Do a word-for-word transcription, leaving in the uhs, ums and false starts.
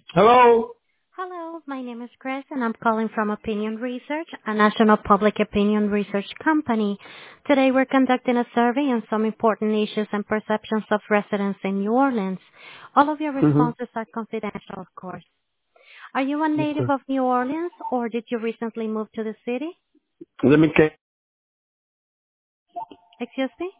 Hello. Hello, my name is Chris, and I'm calling from Opinion Research, a national public opinion research company. Today, we're conducting a survey on some important issues and perceptions of residents in New Orleans. All of your Mm-hmm. responses are confidential, of course. Are you a native Okay. of New Orleans, or did you recently move to the city? Let me check. Excuse me?